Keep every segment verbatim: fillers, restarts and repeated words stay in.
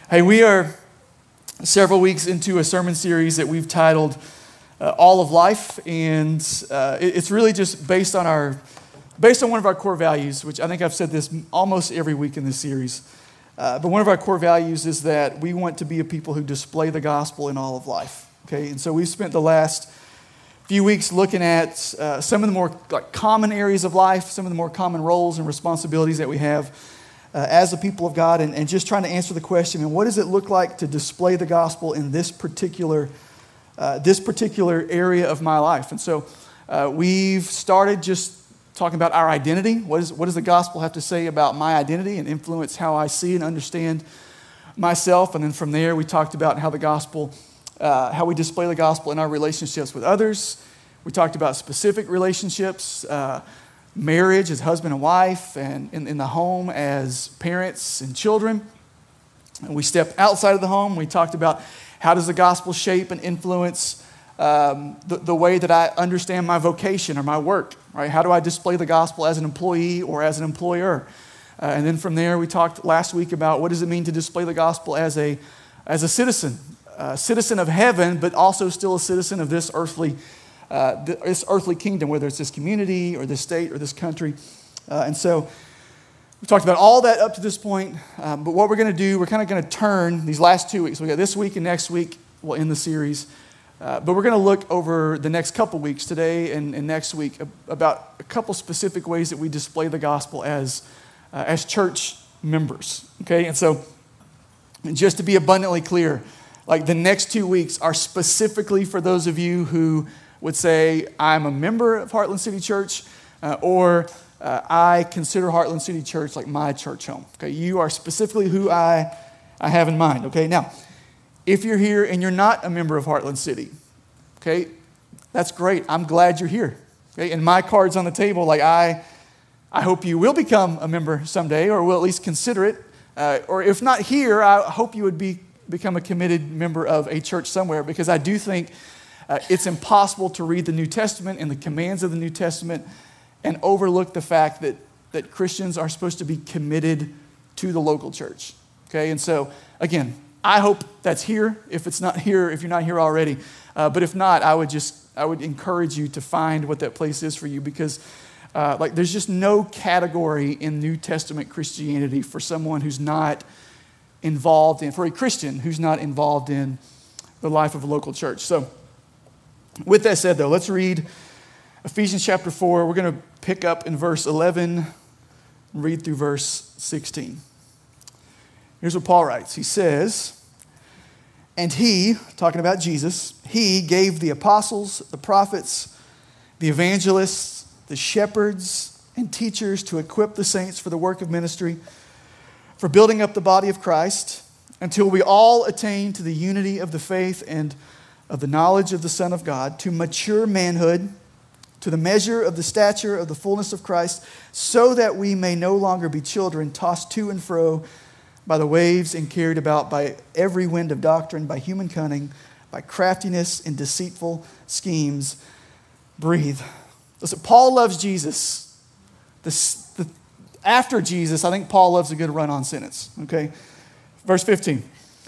Hey, we are several weeks into a sermon series that we've titled uh, All of Life, and uh, it, it's really just based on our, based on one of our core values, which I think I've said this almost every week in this series. Uh, but one of our core values is that we want to be a people who display the gospel in all of life. Okay, and so we've spent the last few weeks looking at uh, some of the more like, common areas of life, some of the more common roles and responsibilities that we have uh, as a people of God, and, and just trying to answer the question: and what does it look like to display the gospel in this particular uh, this particular area of my life? And so uh, we've started just talking about our identity. What, is, what does the gospel have to say about my identity and influence how I see and understand myself? And then from there, we talked about how the gospel, uh, how we display the gospel in our relationships with others. We talked about specific relationships, uh, marriage as husband and wife, and in, in the home as parents and children. And we stepped outside of the home. We talked about how does the gospel shape and influence um, the, the way that I understand my vocation or my work, right? How do I display the gospel as an employee or as an employer? Uh, and then from there, we talked last week about what does it mean to display the gospel as a, as a citizen, a citizen of heaven, but also still a citizen of this earthly Uh, this earthly kingdom, whether it's this community or this state or this country. Uh, and so we've talked about all that up to this point. Um, but what we're going to do, we're kind of going to turn these last two weeks. We got this week and next week, we'll end the series. Uh, but we're going to look over the next couple weeks, today and, and next week, about a couple specific ways that we display the gospel as, uh, as church members. Okay, and so and just to be abundantly clear, like the next two weeks are specifically for those of you who would say, I'm a member of Heartland City Church, uh, or uh, I consider Heartland City Church like my church home. Okay, you are specifically who I, I have in mind. Okay, now, if you're here and you're not a member of Heartland City, okay, that's great. I'm glad you're here. Okay, and my card's on the table. Like I, I hope you will become a member someday, or will at least consider it. Uh, or if not here, I hope you would be become a committed member of a church somewhere, because I do think Uh, it's impossible to read the New Testament and the commands of the New Testament and overlook the fact that, that Christians are supposed to be committed to the local church. Okay, and so, again, I hope that's here. If it's not here, if you're not here already. Uh, but if not, I would just, I would encourage you to find what that place is for you, because uh, like there's just no category in New Testament Christianity for someone who's not involved in, for a Christian who's not involved in the life of a local church. So, with that said, though, let's read Ephesians chapter four. We're going to pick up in verse eleven and read through verse sixteen. Here's what Paul writes. He says, and he, talking about Jesus, he gave the apostles, the prophets, the evangelists, the shepherds, and teachers to equip the saints for the work of ministry, for building up the body of Christ, until we all attain to the unity of the faith and of the knowledge of the Son of God, to mature manhood, to the measure of the stature of the fullness of Christ, so that we may no longer be children tossed to and fro by the waves and carried about by every wind of doctrine, by human cunning, by craftiness and deceitful schemes. Breathe. Listen, Paul loves Jesus. The, the, after Jesus, I think Paul loves a good run-on sentence. Okay, verse fifteen.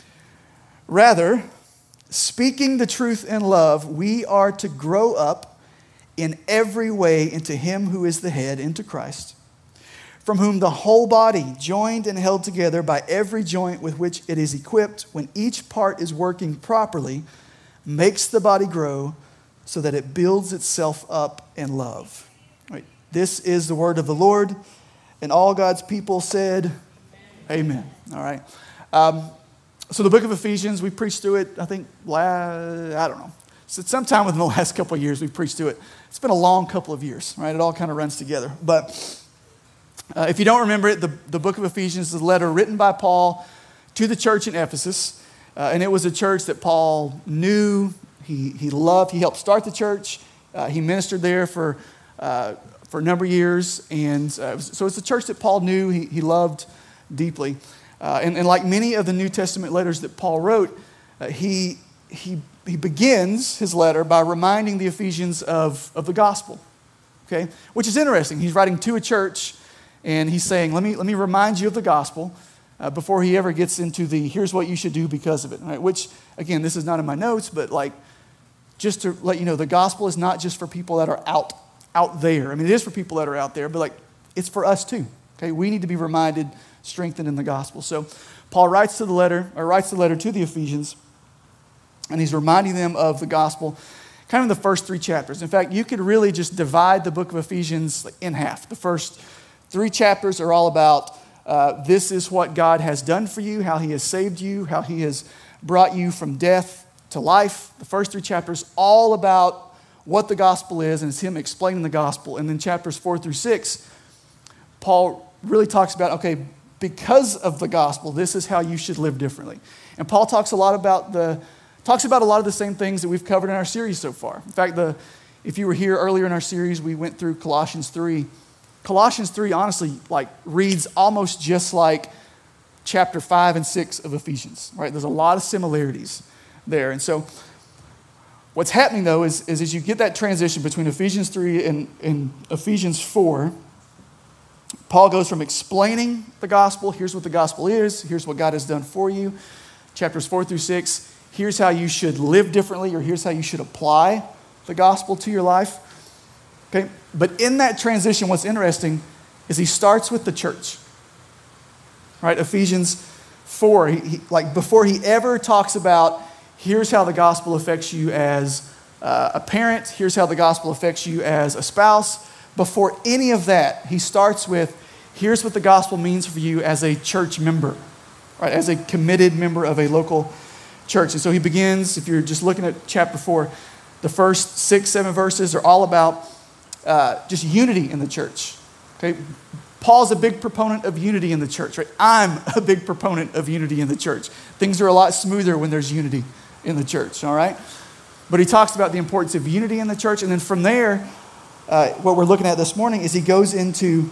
Rather, speaking the truth in love, we are to grow up in every way into him who is the head, into Christ, from whom the whole body, joined and held together by every joint with which it is equipped, when each part is working properly, makes the body grow so that it builds itself up in love. Right. This is the word of the Lord, and all God's people said, amen. All right. Um, So the book of Ephesians, we preached through it, I think, last, I don't know. So sometime within the last couple of years, we preached through it. It's been a long couple of years, right? It all kind of runs together. But uh, if you don't remember it, the, the book of Ephesians is a letter written by Paul to the church in Ephesus. Uh, and it was a church that Paul knew, he, he loved. He helped start the church. Uh, he ministered there for, uh, for a number of years. And uh, so it's a church that Paul knew, he, he loved deeply. Uh, and, and like many of the New Testament letters that Paul wrote, uh, he, he, he begins his letter by reminding the Ephesians of, of the gospel, okay? Which is interesting. He's writing to a church, and he's saying, let me, let me remind you of the gospel. uh, before he ever gets into the here's what you should do because of it, right? Which, again, this is not in my notes, but like, just to let you know, the gospel is not just for people that are out, out there. I mean, it is for people that are out there, but like, it's for us too, okay? We need to be reminded, strengthened in the gospel. So Paul writes to the letter, or writes the letter to the Ephesians, and he's reminding them of the gospel, kind of the first three chapters. In fact, you could really just divide the book of Ephesians in half. The first three chapters are all about uh, this is what God has done for you, how he has saved you, how he has brought you from death to life. The first three chapters, all about what the gospel is, and it's him explaining the gospel. And then chapters four through six, Paul really talks about, okay, because of the gospel, this is how you should live differently. And Paul talks a lot about the, talks about a lot of the same things that we've covered in our series so far. In fact, the, if you were here earlier in our series, we went through Colossians three. Colossians three, honestly, like reads almost just like chapter five and six of Ephesians, right? There's a lot of similarities there. And so what's happening, though, is, is as you get that transition between Ephesians three and, and Ephesians four, Paul goes from explaining the gospel, here's what the gospel is, here's what God has done for you, chapters four through six, here's how you should live differently, or here's how you should apply the gospel to your life. Okay? But in that transition, what's interesting is he starts with the church. Right? Ephesians four, he, he, like before he ever talks about here's how the gospel affects you as uh, a parent, here's how the gospel affects you as a spouse. Before any of that, he starts with here's what the gospel means for you as a church member, right? As a committed member of a local church. And so he begins, if you're just looking at chapter four, the first six, seven verses are all about uh, just unity in the church. Okay, Paul's a big proponent of unity in the church, right? I'm a big proponent of unity in the church. Things are a lot smoother when there's unity in the church, all right? But he talks about the importance of unity in the church. And then from there, uh, what we're looking at this morning is he goes into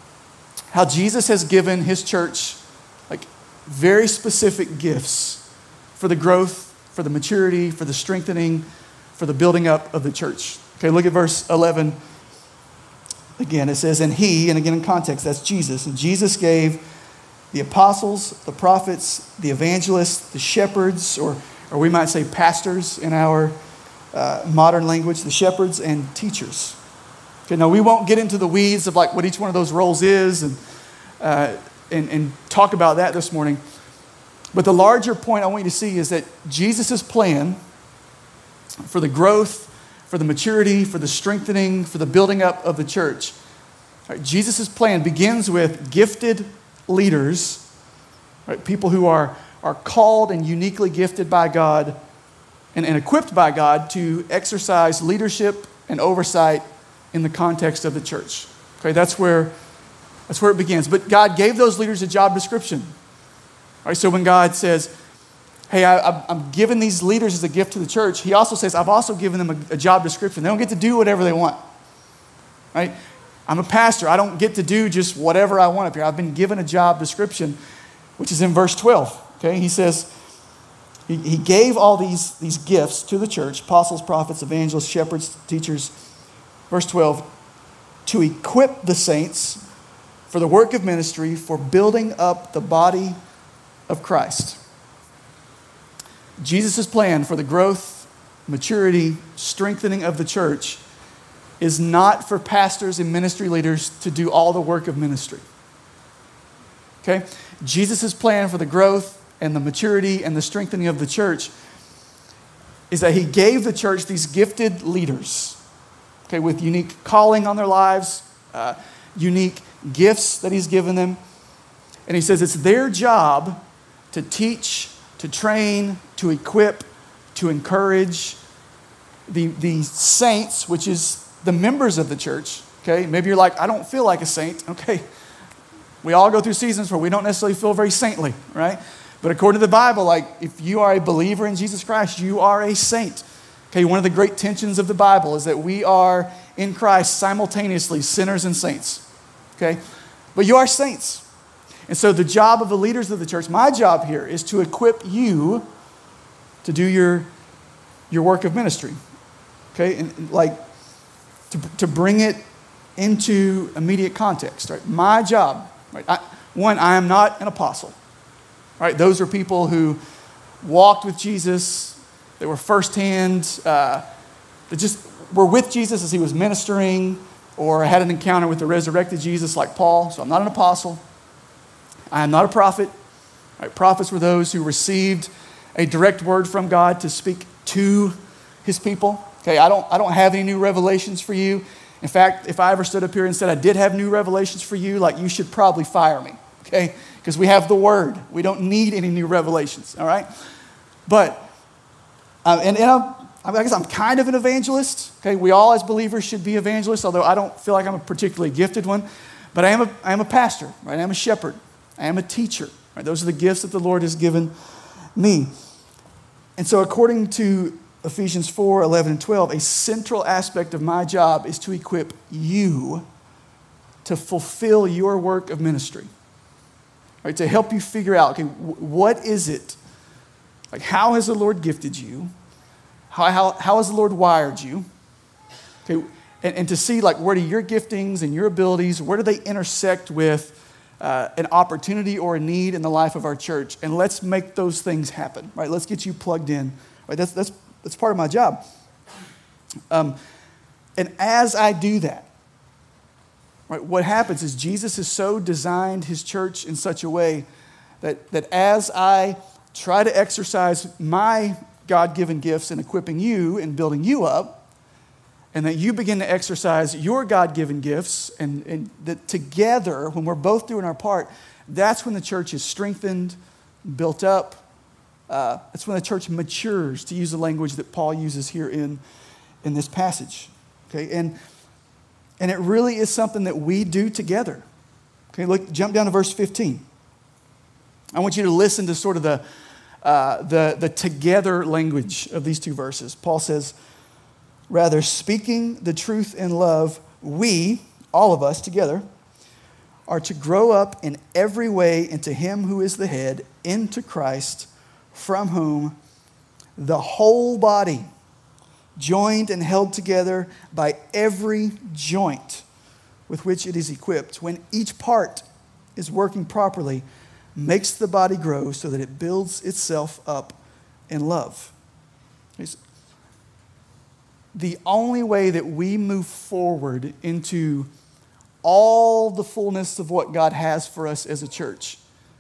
how Jesus has given his church like very specific gifts for the growth, for the maturity, for the strengthening, for the building up of the church. Okay, look at verse eleven. Again, it says, and he, and again in context, that's Jesus. And Jesus gave the apostles, the prophets, the evangelists, the shepherds, or, or we might say pastors in our uh, modern language, the shepherds and teachers. Okay, now we won't get into the weeds of like what each one of those roles is and, uh, and, and talk about that this morning. But the larger point I want you to see is that Jesus' plan for the growth, for the maturity, for the strengthening, for the building up of the church. Right, Jesus' plan begins with gifted leaders, right, people who are, are called and uniquely gifted by God and, and equipped by God to exercise leadership and oversight in the context of the church. Okay, that's where, that's where it begins. But God gave those leaders a job description. All right, so when God says, hey, I, I'm giving these leaders as a gift to the church, he also says, I've also given them a, a job description. They don't get to do whatever they want, right? I'm a pastor. I don't get to do just whatever I want up here. I've been given a job description, which is in verse twelve, okay? He says, he, he gave all these, these gifts to the church, apostles, prophets, evangelists, shepherds, teachers. Verse twelve, to equip the saints for the work of ministry, for building up the body of Christ. Jesus' plan for the growth, maturity, strengthening of the church is not for pastors and ministry leaders to do all the work of ministry. Okay? Jesus' plan for the growth and the maturity and the strengthening of the church is that he gave the church these gifted leaders, okay, with unique calling on their lives, uh, unique gifts that he's given them. And he says it's their job to teach, to train, to equip, to encourage the, the saints, which is the members of the church. Okay, maybe you're like, I don't feel like a saint. Okay, we all go through seasons where we don't necessarily feel very saintly, right? But according to the Bible, like if you are a believer in Jesus Christ, you are a saint. Okay, one of the great tensions of the Bible is that we are in Christ simultaneously sinners and saints. Okay, but you are saints. And so the job of the leaders of the church, my job here, is to equip you to do your, your work of ministry. Okay, and, and like to, to bring it into immediate context. Right, my job. Right, I, one, I am not an apostle. right? Those are people who walked with Jesus. They were firsthand, uh, they just were with Jesus as he was ministering, or had an encounter with the resurrected Jesus like Paul. So I'm not an apostle. I am not a prophet. Right? Prophets were those who received a direct word from God to speak to his people. Okay, I don't, I don't have any new revelations for you. In fact, if I ever stood up here and said I did have new revelations for you, like, you should probably fire me, okay? Because we have the word. We don't need any new revelations, all right? But, uh, and, and I'm, I guess I'm kind of an evangelist, okay? We all as believers should be evangelists, although I don't feel like I'm a particularly gifted one. But I am a, I am a pastor, right? I am a shepherd. I am a teacher, right? Those are the gifts that the Lord has given me. And so according to Ephesians four, eleven, and twelve, a central aspect of my job is to equip you to fulfill your work of ministry, right? To help you figure out, okay, what is it? Like, how has the Lord gifted you? How, how, how has the Lord wired you? Okay, and, and to see, like, where do your giftings and your abilities, where do they intersect with uh, an opportunity or a need in the life of our church? And let's make those things happen, right? Let's get you plugged in, right? That's, that's, that's part of my job. Um, and as I do that, right, what happens is Jesus has so designed his church in such a way that, that as I try to exercise my God-given gifts in equipping you and building you up, and that you begin to exercise your God-given gifts, and, and that together, when we're both doing our part, that's when the church is strengthened, built up. Uh, that's when the church matures, to use the language that Paul uses here in, in this passage. Okay, and, and it really is something that we do together. Okay, look, jump down to verse fifteen. I want you to listen to sort of the, uh, the, the together language of these two verses. Paul says, rather, speaking the truth in love, we, all of us together, are to grow up in every way into him who is the head, into Christ, from whom the whole body, joined and held together by every joint with which it is equipped, when each part is working properly, makes the body grow so that it builds itself up in love. The only way that we move forward into all the fullness of what God has for us as a church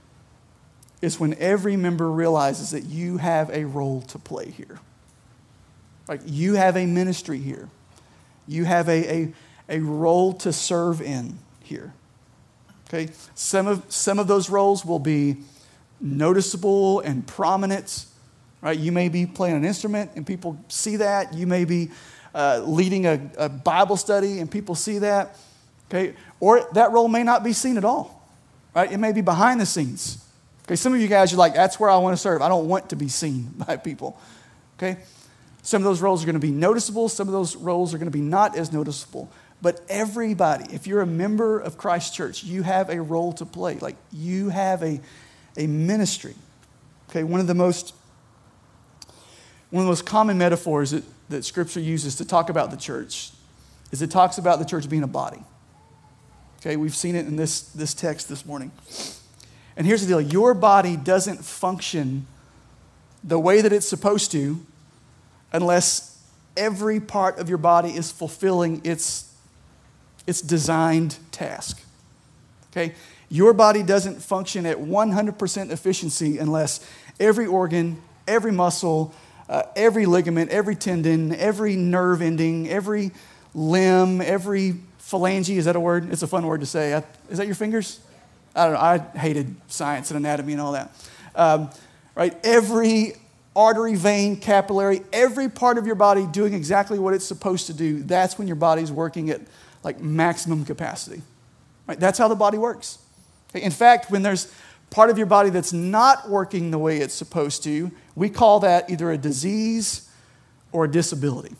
is when every member realizes that you have a role to play here. Like, you have a ministry here. You have a, a, a role to serve in here. Okay? Some of, some of those roles will be noticeable and prominent. Right? You may be playing an instrument and people see that. You may be uh, leading a, a Bible study and people see that. Okay? Or that role may not be seen at all. Right? It may be behind the scenes. Okay? Some of you guys are like, that's where I want to serve. I don't want to be seen by people. Okay? Some of those roles are going to be noticeable. Some of those roles are going to be not as noticeable. But everybody, if you're a member of Christ Church, you have a role to play. Like, you have a, a ministry. Okay? One of the most One of the most common metaphors that, that Scripture uses to talk about the church is it talks about the church being a body. Okay, we've seen it in this, this text this morning. And here's the deal. Your body doesn't function the way that it's supposed to unless every part of your body is fulfilling its, its designed task. Okay? Your body doesn't function at one hundred percent efficiency unless every organ, every muscle, Uh, every ligament, every tendon, every nerve ending, every limb, every phalange, is that a word? It's a fun word to say. I, is that your fingers? I don't know. I hated science and anatomy and all that. Um, right? Every artery, vein, capillary, every part of your body doing exactly what it's supposed to do, that's when your body's working at like maximum capacity. Right? That's how the body works. Okay? In fact, when there's part of your body that's not working the way it's supposed to, we call that either a disease or a disability.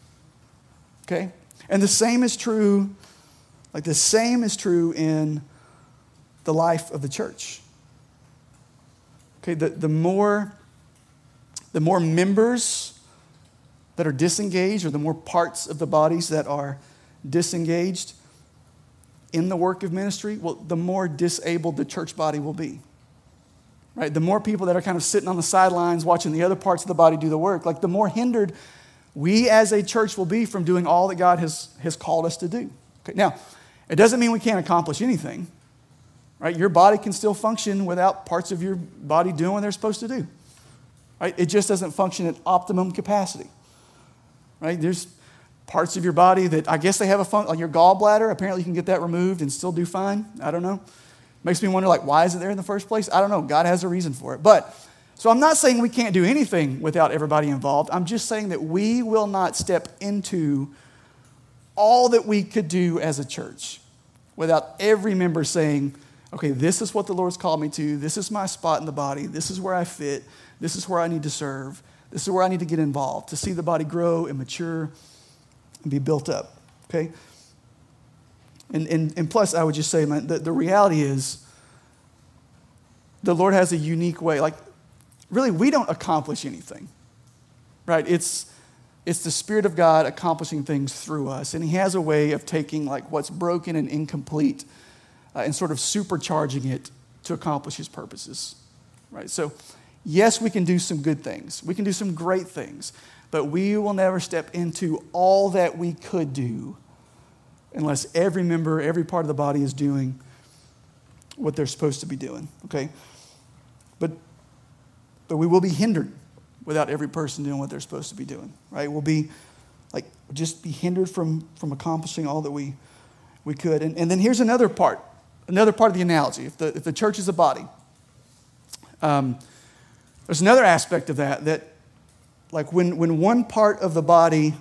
Okay? And the same is true, like the same is true in the life of the church. Okay, the, the more the more members that are disengaged, or the more parts of the bodies that are disengaged in the work of ministry, well, the more disabled the church body will be. right? The more people that are kind of sitting on the sidelines watching the other parts of the body do the work, like the more hindered we as a church will be from doing all that God has, has called us to do. Okay, now, it doesn't mean we can't accomplish anything, right? Your body can still function without parts of your body doing what they're supposed to do, right? It just doesn't function at optimum capacity, right? There's parts of your body that I guess they have a function, like your gallbladder, apparently you can get that removed and still do fine. I don't know. Makes me wonder, like, why is it there in the first place? I don't know. God has a reason for it. But, so I'm not saying we can't do anything without everybody involved. I'm just saying that we will not step into all that we could do as a church without every member saying, okay, this is what the Lord's called me to. This is my spot in the body. This is where I fit. This is where I need to serve. This is where I need to get involved to see the body grow and mature and be built up, okay? And, and, and plus, I would just say, man, the, the reality is the Lord has a unique way. Like, really, we don't accomplish anything, right? It's, it's the Spirit of God accomplishing things through us. And he has a way of taking, like, what's broken and incomplete uh, and sort of supercharging it to accomplish his purposes, right? So, yes, we can do some good things. We can do some great things. But we will never step into all that we could do unless every member, every part of the body is doing what they're supposed to be doing, okay? But, but we will be hindered without every person doing what they're supposed to be doing, right? We'll be, like, just be hindered from, from accomplishing all that we, we could. And, and then here's another part, another part of the analogy. If the, if the church is a body, um, there's another aspect of that, that like when, when one part of the body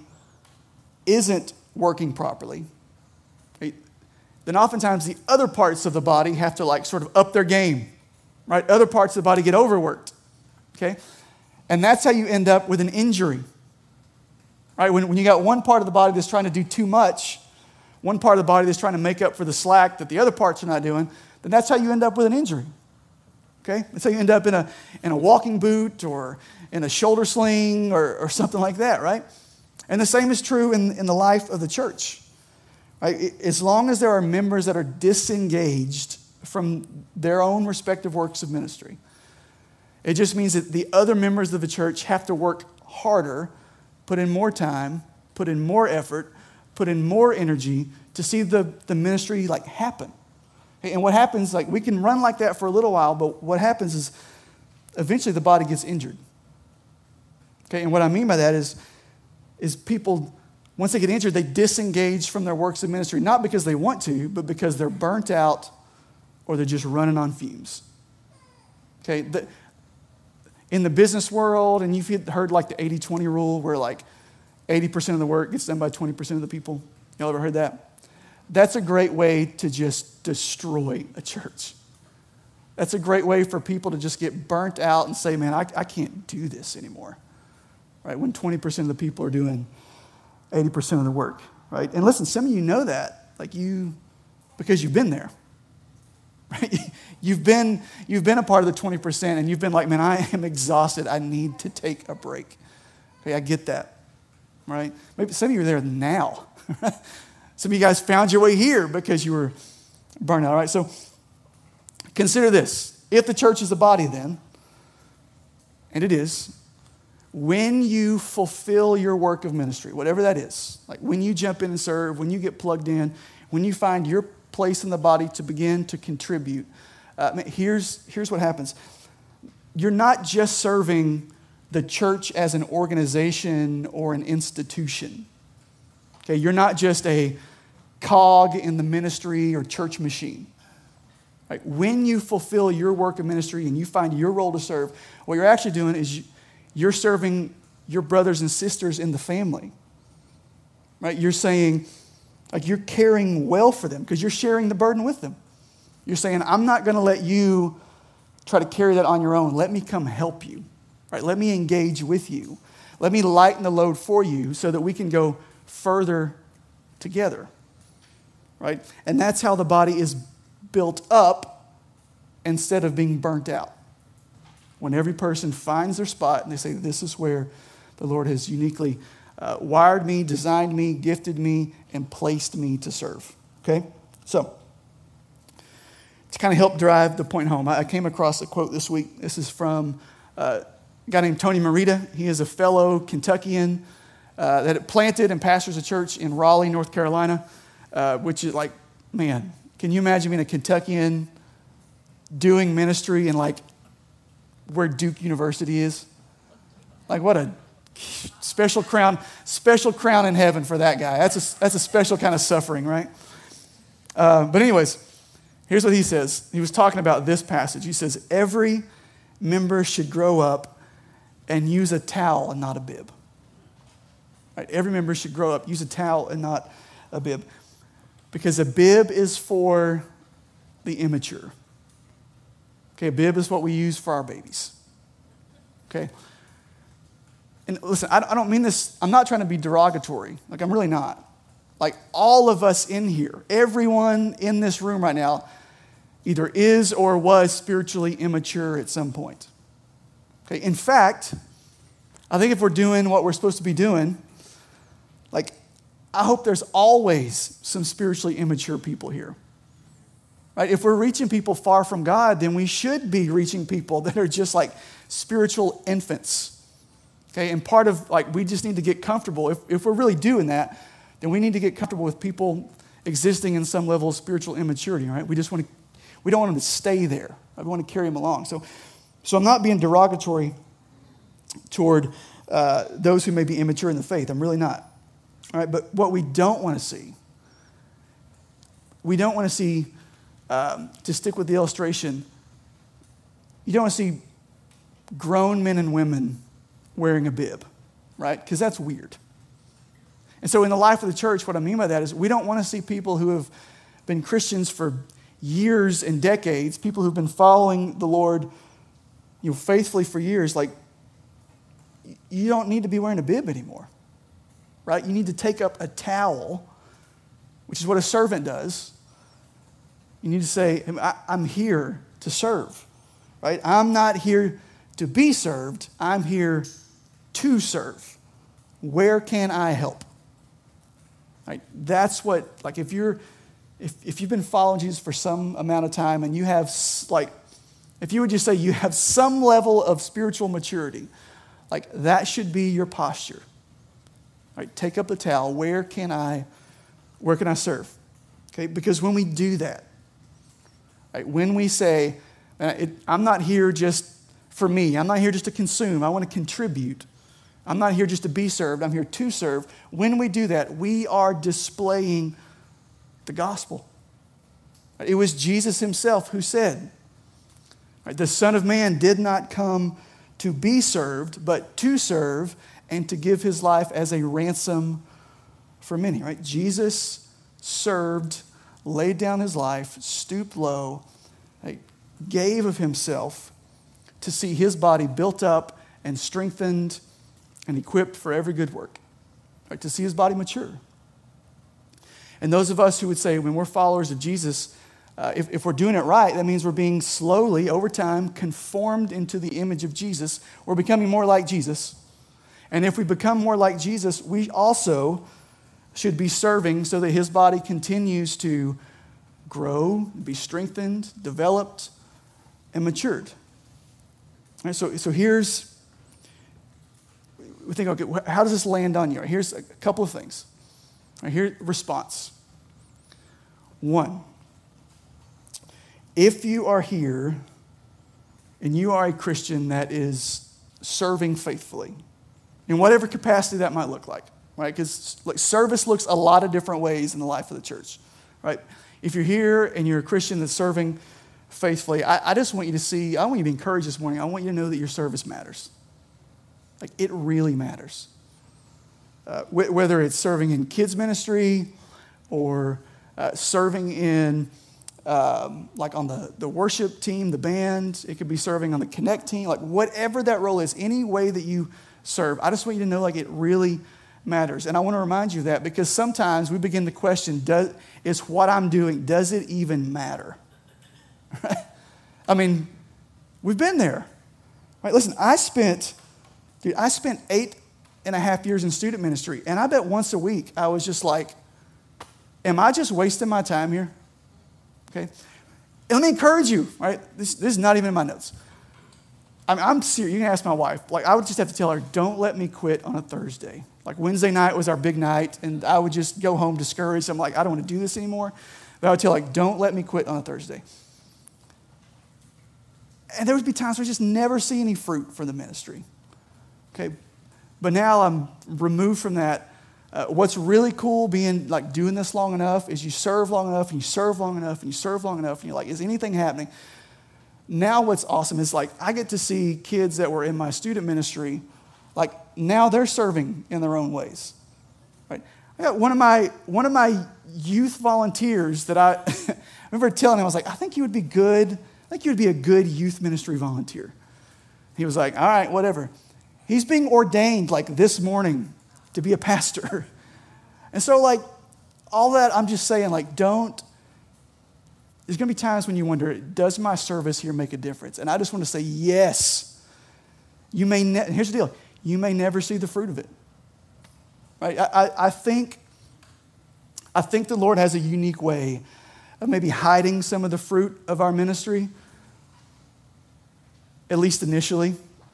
isn't working properly, right, then oftentimes the other parts of the body have to like sort of up their game, right? Other parts of the body get overworked, okay? And that's how you end up with an injury, right? When, when you got one part of the body that's trying to do too much, one part of the body that's trying to make up for the slack that the other parts are not doing, then that's how you end up with an injury. Okay? That's how you end up in a, in a walking boot or in a shoulder sling or, or something like that, right? And the same is true in, in the life of the church. Right? As long as there are members that are disengaged from their own respective works of ministry, it just means that the other members of the church have to work harder, put in more time, put in more effort, put in more energy to see the, the ministry like happen. And what happens, like we can run like that for a little while, but what happens is eventually the body gets injured. Okay, and what I mean by that is, is people, once they get injured, they disengage from their works of ministry, not because they want to, but because they're burnt out or they're just running on fumes. Okay, the, in the business world, and you've heard like the eighty twenty rule where like eighty percent of the work gets done by twenty percent of the people. Y'all ever heard that? That's a great way to just destroy a church. That's a great way for people to just get burnt out and say, man, I, I can't do this anymore, right? When twenty percent of the people are doing eighty percent of the work, right? And listen, some of you know that, like you, because you've been there, right? You've been, you've been a part of the twenty percent and you've been like, man, I am exhausted. I need to take a break. Okay, I get that, right? Maybe some of you are there now. Some of you guys found your way here because you were burned out, right? So consider this. If the church is a body then, and it is, when you fulfill your work of ministry, whatever that is, like when you jump in and serve, when you get plugged in, when you find your place in the body to begin to contribute, uh, here's, here's what happens. You're not just serving the church as an organization or an institution. Okay, you're not just a cog in the ministry or church machine. Like when you fulfill your work of ministry and you find your role to serve, what you're actually doing is you're serving your brothers and sisters in the family. Right? You're saying, like you're caring well for them because you're sharing the burden with them. You're saying, I'm not going to let you try to carry that on your own. Let me come help you. Right? Let me engage with you. Let me lighten the load for you so that we can go further together, right? And that's how the body is built up instead of being burnt out. When every person finds their spot and they say, this is where the Lord has uniquely uh, wired me, designed me, gifted me, and placed me to serve, okay? So, to kind of help drive the point home, I came across a quote this week. This is from uh, a guy named Tony Merida. He is a fellow Kentuckian uh, that planted and pastors a church in Raleigh, North Carolina, uh, which is like, man, can you imagine being a Kentuckian doing ministry in like where Duke University is? Like what a special crown, special crown in heaven for that guy. That's a, that's a special kind of suffering, right? Uh, but anyways, here's what he says. He was talking about this passage. He says, every member should grow up and use a towel and not a bib. Right? Every member should grow up, use a towel and not a bib. Because a bib is for the immature. Okay, a bib is what we use for our babies. Okay? And listen, I don't mean this, I'm not trying to be derogatory. Like, I'm really not. Like, all of us in here, everyone in this room right now, either is or was spiritually immature at some point. Okay, in fact, I think if we're doing what we're supposed to be doing, like, I hope there's always some spiritually immature people here. Right? If we're reaching people far from God, then we should be reaching people that are just like spiritual infants. Okay, and part of, like, we just need to get comfortable. If, if we're really doing that, then we need to get comfortable with people existing in some level of spiritual immaturity, right? We just want to, we don't want them to stay there. We want to carry them along. So, so I'm not being derogatory toward uh, those who may be immature in the faith. I'm really not. All right, but what we don't want to see, we don't want to see, um, to stick with the illustration, you don't want to see grown men and women wearing a bib, right? Because that's weird. And so in the life of the church, what I mean by that is we don't want to see people who have been Christians for years and decades, people who've been following the Lord, you know, faithfully for years, like, you don't need to be wearing a bib anymore, right? You need to take up a towel, which is what a servant does. You need to say, I'm here to serve, right? I'm not here to be served. I'm here to serve. Where can I help? Right? That's what, like, if you're, if, if you've been following Jesus for some amount of time and you have, like, if you would just say you have some level of spiritual maturity, like, that should be your posture. Right? Take up the towel. Where can I, where can I serve? Okay, because when we do that, right, when we say, it, I'm not here just for me. I'm not here just to consume. I want to contribute. I'm not here just to be served. I'm here to serve. When we do that, we are displaying the gospel. It was Jesus himself who said, right, the Son of Man did not come to be served, but to serve and to give his life as a ransom for many. Right? Jesus served, laid down his life, stooped low, right, gave of himself to see his body built up and strengthened and equipped for every good work, right? To see his body mature. And those of us who would say, when we're followers of Jesus, uh, if, if we're doing it right, that means we're being slowly, over time, conformed into the image of Jesus. We're becoming more like Jesus. And if we become more like Jesus, we also should be serving so that his body continues to grow, be strengthened, developed, and matured. All right, so, so here's, we think, okay, how does this land on you? Here's a couple of things. Right, here, response. One, if you are here and you are a Christian that is serving faithfully, in whatever capacity that might look like, right? Because like, service looks a lot of different ways in the life of the church, right? If you're here and you're a Christian that's serving faithfully, I, I just want you to see, I want you to be encouraged this morning. I want you to know that your service matters. Like, it really matters. Uh, wh- whether it's serving in kids ministry or uh, serving in, um, like on the, the worship team, the band. It could be serving on the Connect team. Like, whatever that role is, any way that you serve, I just want you to know, like, it really matters. And I want to remind you of that because sometimes we begin to question, does, is what I'm doing, does it even matter? Right? I mean, we've been there. Right? Listen, I spent... Dude, I spent eight and a half years in student ministry, and I bet once a week I was just like, am I just wasting my time here? Okay. let me encourage you, right? This, this is not even in my notes. I'm, I'm serious. You can ask my wife. Like, I would just have to tell her, don't let me quit on a Thursday. Like, Wednesday night was our big night, and I would just go home discouraged. I'm like, I don't want to do this anymore. But I would tell her, like, don't let me quit on a Thursday. And there would be times where I just never see any fruit for the ministry. Okay? But now I'm removed from that. Uh, what's really cool being, like, doing this long enough is you serve long enough, and you serve long enough, and you serve long enough, and you're like, is anything happening? Now what's awesome is, like, I get to see kids that were in my student ministry, like, now they're serving in their own ways. Right? I got one of my one of my youth volunteers that I, I remember telling him, I was like, I think you would be good, I think you would be a good youth ministry volunteer. He was like, all right, whatever. He's being ordained, like, this morning to be a pastor. And so, like, all that, I'm just saying, like, don't, there's going to be times when you wonder, does my service here make a difference? And I just want to say, yes. You may, ne- here's the deal, you may never see the fruit of it. Right? I, I, I think, I think the Lord has a unique way of maybe hiding some of the fruit of our ministry, at least initially,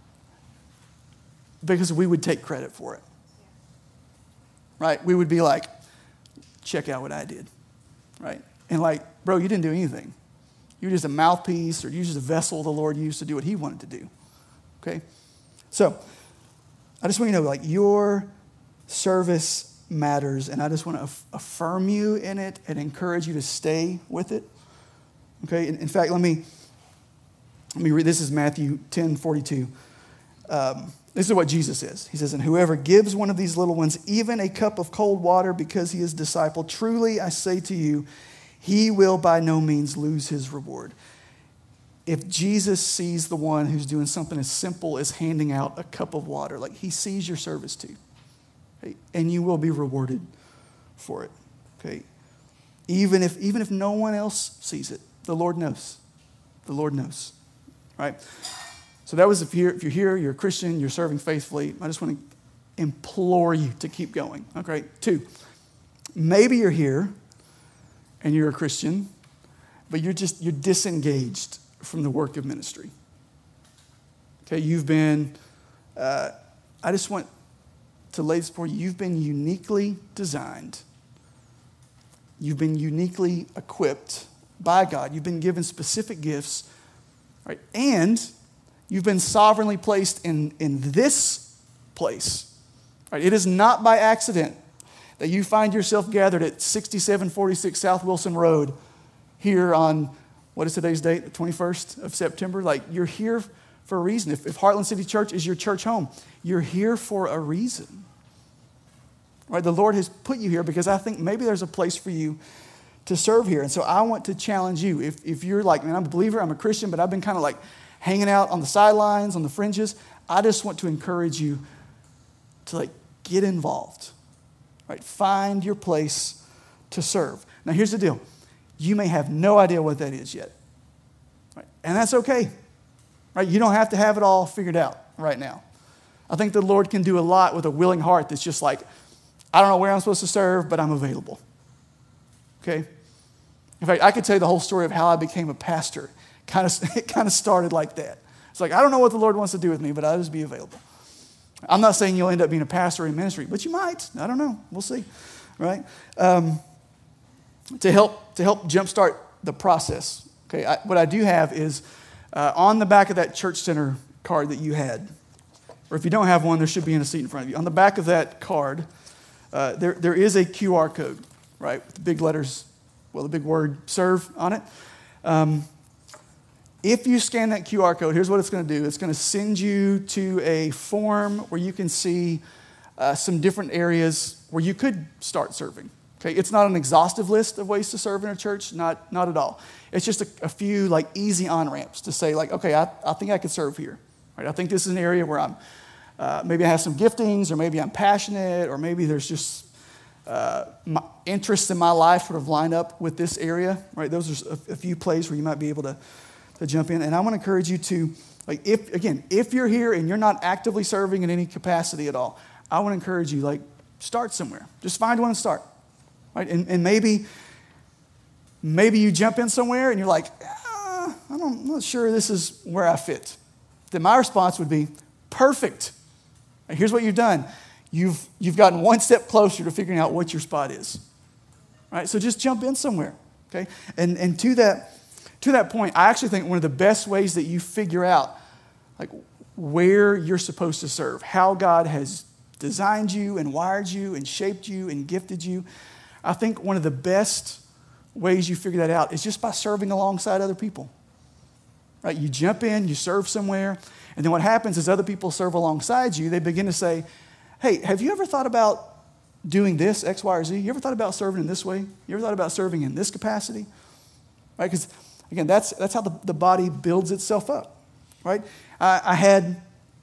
because we would take credit for it. Right? We would be like, check out what I did. Right? And like, bro, you didn't do anything. You were just a mouthpiece, or you were just a vessel the Lord used to do what he wanted to do. Okay? So, I just want you to know, like, your service matters, and I just want to aff- affirm you in it and encourage you to stay with it. Okay? In, in fact, let me, let me read, this is Matthew ten forty-two. Um, This is what Jesus says. He says, and whoever gives one of these little ones even a cup of cold water because he is a disciple, truly I say to you, he will by no means lose his reward. If Jesus sees the one who's doing something as simple as handing out a cup of water, like he sees your service too, okay? And you will be rewarded for it. Okay? Even if, even if no one else sees it, the Lord knows. The Lord knows. Right? So that was if you're, if you're here, you're a Christian, you're serving faithfully. I just want to implore you to keep going. Okay, two, maybe you're here and you're a Christian, but you're just, you're disengaged from the work of ministry. Okay, you've been, uh, I just want to lay this before you, you've been uniquely designed. You've been uniquely equipped by God. You've been given specific gifts, right? And you've been sovereignly placed in, in this place. Right? It is not by accident that you find yourself gathered at sixty-seven forty-six South Wilson Road here on, what is today's date, the twenty-first of September? Like, you're here for a reason. If, if Heartland City Church is your church home, you're here for a reason. Right? The Lord has put you here because I think maybe there's a place for you to serve here. And so I want to challenge you. If, if you're like, man, I'm a believer, I'm a Christian, but I've been kind of like hanging out on the sidelines, on the fringes, I just want to encourage you to like get involved, right? Find your place to serve. Now, here's the deal. You may have no idea what that is yet, right? And that's okay, right? You don't have to have it all figured out right now. I think the Lord can do a lot with a willing heart that's just like, I don't know where I'm supposed to serve, but I'm available, okay? In fact, I could tell you the whole story of how I became a pastor. Kind of, it kind of started like that. It's like, I don't know what the Lord wants to do with me, but I'll just be available. I'm not saying you'll end up being a pastor in ministry, but you might. I don't know. We'll see, right? Um, to help to help jumpstart the process, okay, I, what I do have is uh, on the back of that church center card that you had, or if you don't have one, there should be in a seat in front of you. On the back of that card, uh, there there is a Q R code, right, with the big letters, well, the big word serve on it. Um, If you scan that Q R code, here's what it's going to do. It's going to send you to a form where you can see uh, some different areas where you could start serving. Okay, it's not an exhaustive list of ways to serve in a church, not, not at all. It's just a, a few like easy on-ramps to say like, okay, I, I think I could serve here. Right? I think this is an area where I'm, uh, maybe I have some giftings, or maybe I'm passionate, or maybe there's just uh, my interests in my life sort of line up with this area. Right? Those are a, a few places where you might be able to to jump in. And I want to encourage you to, like, if, again, if you're here and you're not actively serving in any capacity at all, I want to encourage you, like, start somewhere. Just find one and start, right? And, and maybe, maybe you jump in somewhere and you're like, I don't, I'm not sure this is where I fit. Then my response would be, perfect. Right, here's what you've done. You've, you've gotten one step closer to figuring out what your spot is. Right? So just jump in somewhere. Okay? And, and to that, to that point, I actually think one of the best ways that you figure out like where you're supposed to serve, how God has designed you and wired you and shaped you and gifted you, I think one of the best ways you figure that out is just by serving alongside other people. Right? You jump in, you serve somewhere, and then what happens is other people serve alongside you. They begin to say, hey, have you ever thought about doing this, X, Y, or Z? You ever thought about serving in this way? You ever thought about serving in this capacity? Right? Because, again, that's, that's how the, the body builds itself up. Right? I, I had,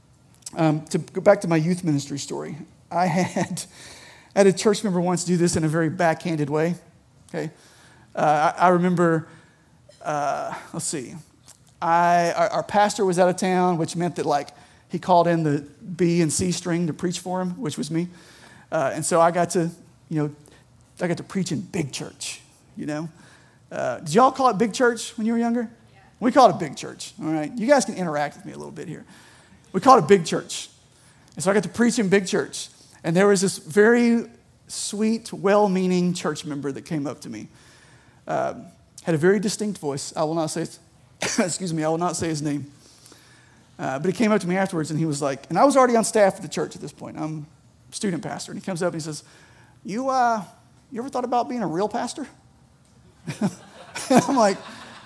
um, to go back to my youth ministry story, I had, I had a church member once do this in a very backhanded way. Okay? Uh, I, I remember, uh, let's see, I, our, our pastor was out of town, which meant that like he called in the B and C string to preach for him, which was me. Uh, and so I got to, you know, I got to preach in big church, you know. Uh, did y'all call it big church when you were younger? Yeah. We called it big church, all right? You guys can interact with me a little bit here. We called it big church. And so I got to preach in big church. And there was this very sweet, well-meaning church member that came up to me. Um, had a very distinct voice. I will not say his, excuse me, I will not say his name. Uh, but he came up to me afterwards and he was like, and I was already on staff at the church at this point. I'm a student pastor. And he comes up and he says, you, uh, you ever thought about being a real pastor? And I'm like,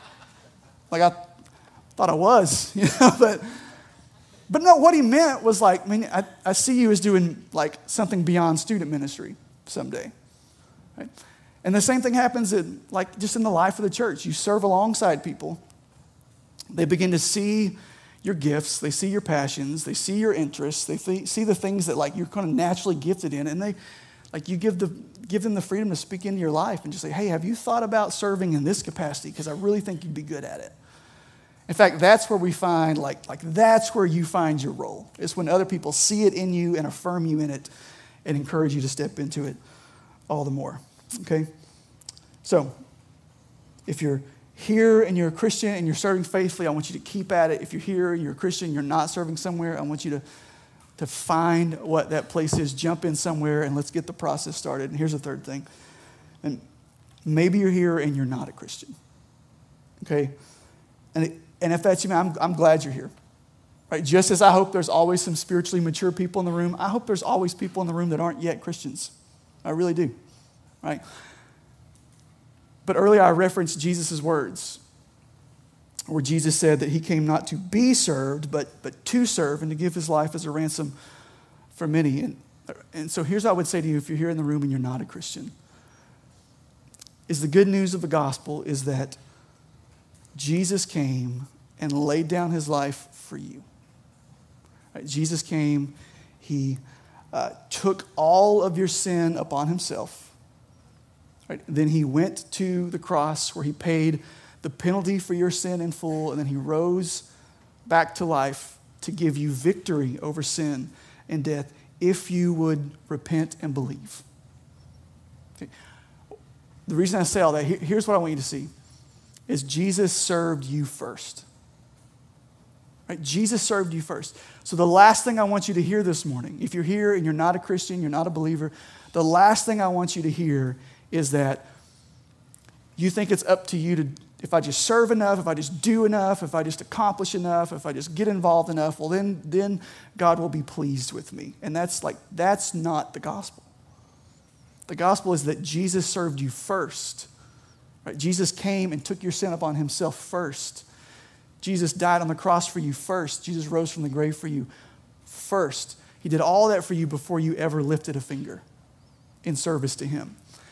like I thought I was, you know, but, but no, what he meant was like, I mean, I, I see you as doing like something beyond student ministry someday, right? And the same thing happens in like just in the life of the church. You serve alongside people. They begin to see your gifts, they see your passions, they see your interests, they th- see the things that like you're kind of naturally gifted in, and they like you give the give them the freedom to speak into your life and just say, hey, have you thought about serving in this capacity? Because I really think you'd be good at it. In fact, that's where we find like like that's where you find your role. It's when other people see it in you and affirm you in it and encourage you to step into it all the more. Okay? So, if you're here and you're a Christian and you're serving faithfully, I want you to keep at it. If you're here and you're a Christian and you're not serving somewhere, I want you to, to find what that place is, jump in somewhere, and let's get the process started. And here's the third thing. And maybe you're here and you're not a Christian. Okay? And, it, and if that's you, I'm, I'm glad you're here. Right? Just as I hope there's always some spiritually mature people in the room, I hope there's always people in the room that aren't yet Christians. I really do. Right? But earlier I referenced Jesus' words, where Jesus said that he came not to be served, but, but to serve and to give his life as a ransom for many. And, and so here's what I would say to you if you're here in the room and you're not a Christian, is the good news of the gospel is that Jesus came and laid down his life for you. Right? Jesus came, he uh, took all of your sin upon himself. Right? Then he went to the cross where he paid the penalty for your sin in full, and then he rose back to life to give you victory over sin and death if you would repent and believe. Okay. The reason I say all that, here's what I want you to see, is Jesus served you first. Right? Jesus served you first. So the last thing I want you to hear this morning, if you're here and you're not a Christian, you're not a believer, the last thing I want you to hear is that you think it's up to you to, if I just serve enough, if I just do enough, if I just accomplish enough, if I just get involved enough, well then, then God will be pleased with me. And that's like, that's not the gospel. The gospel is that Jesus served you first. Right? Jesus came and took your sin upon himself first. Jesus died on the cross for you first. Jesus rose from the grave for you first. He did all that for you before you ever lifted a finger in service to him.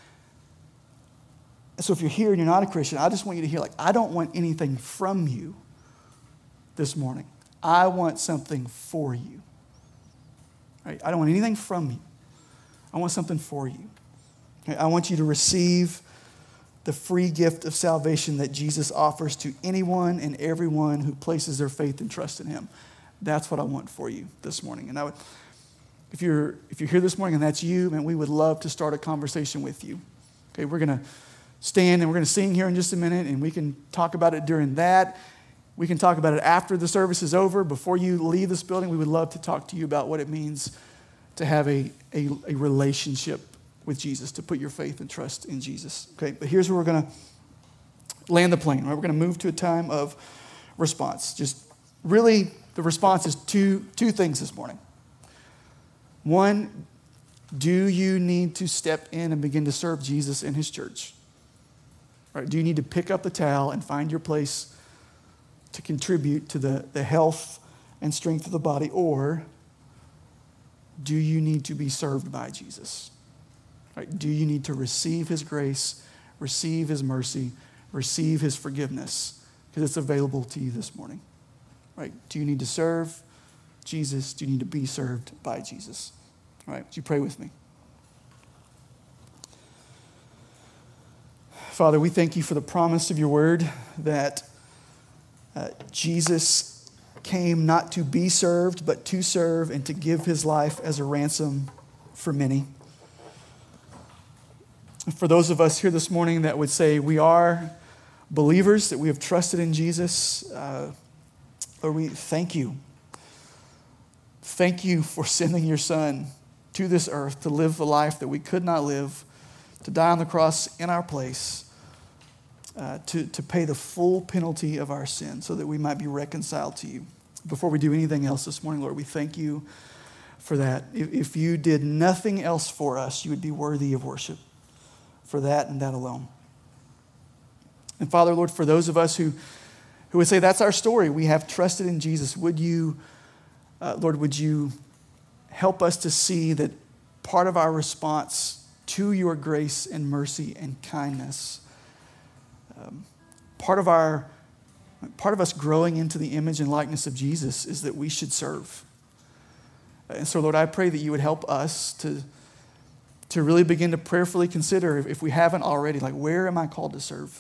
So if you're here and you're not a Christian, I just want you to hear, like, I don't want anything from you this morning. I want something for you. Right? I don't want anything from you. I want something for you. Okay? I want you to receive the free gift of salvation that Jesus offers to anyone and everyone who places their faith and trust in him. That's what I want for you this morning. And I would, if you're if you're here this morning and that's you, man, we would love to start a conversation with you. Okay, we're going to stand and we're going to sing here in just a minute, and we can talk about it during that. We can talk about it after the service is over. Before you leave this building, we would love to talk to you about what it means to have a, a, a relationship with Jesus, to put your faith and trust in Jesus. Okay, but here's where we're going to land the plane. Right? We're going to move to a time of response. Just really, the response is two, two things this morning. One, do you need to step in and begin to serve Jesus in his church? Right? Do you need to pick up the towel and find your place to contribute to the, the health and strength of the body? Or do you need to be served by Jesus? Right? Do you need to receive his grace, receive his mercy, receive his forgiveness? Because it's available to you this morning. Right? Do you need to serve Jesus? Do you need to be served by Jesus? All right, would you pray with me? Father, we thank you for the promise of your word that uh, Jesus came not to be served, but to serve and to give his life as a ransom for many. For those of us here this morning that would say we are believers, that we have trusted in Jesus, uh, Lord, we thank you. Thank you for sending your son to this earth to live the life that we could not live, to die on the cross in our place, uh, to, to pay the full penalty of our sin so that we might be reconciled to you. Before we do anything else this morning, Lord, we thank you for that. If, if you did nothing else for us, you would be worthy of worship for that and that alone. And Father, Lord, for those of us who, who would say that's our story, we have trusted in Jesus, would you, uh, Lord, would you help us to see that part of our response to your grace and mercy and kindness, um, part of our, part of us growing into the image and likeness of Jesus is that we should serve. And so, Lord, I pray that you would help us to, to really begin to prayerfully consider, if, if we haven't already, like, where am I called to serve?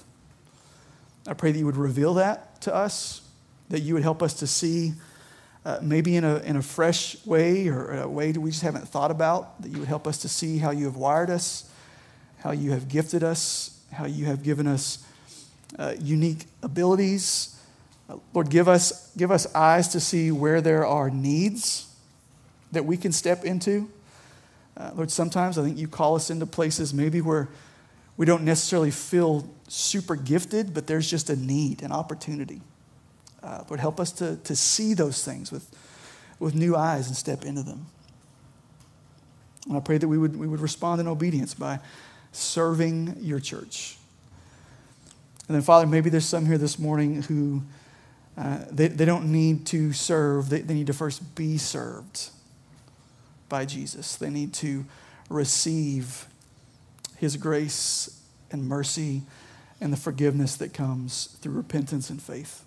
I pray that you would reveal that to us, that you would help us to see Uh, maybe in a in a fresh way or a way that we just haven't thought about, that you would help us to see how you have wired us, how you have gifted us, how you have given us uh, unique abilities. Uh, Lord, give us give us eyes to see where there are needs that we can step into. Uh, Lord, sometimes I think you call us into places maybe where we don't necessarily feel super gifted, but there's just a need, an opportunity. Uh, Lord, help us to, to see those things with, with new eyes and step into them. And I pray that we would, we would respond in obedience by serving your church. And then, Father, maybe there's some here this morning who uh, they, they don't need to serve. They, they need to first be served by Jesus. They need to receive his grace and mercy and the forgiveness that comes through repentance and faith.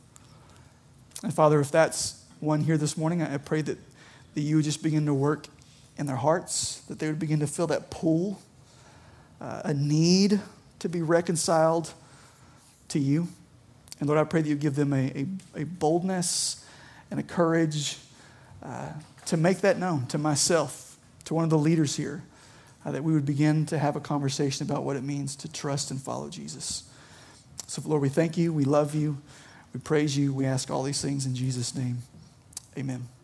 And Father, if that's one here this morning, I pray that, that you would just begin to work in their hearts, that they would begin to feel that pull, uh, a need to be reconciled to you. And Lord, I pray that you give them a, a, a boldness and a courage uh, to make that known to myself, to one of the leaders here, uh, that we would begin to have a conversation about what it means to trust and follow Jesus. So Lord, we thank you, we love you. We praise you. We ask all these things in Jesus' name. Amen.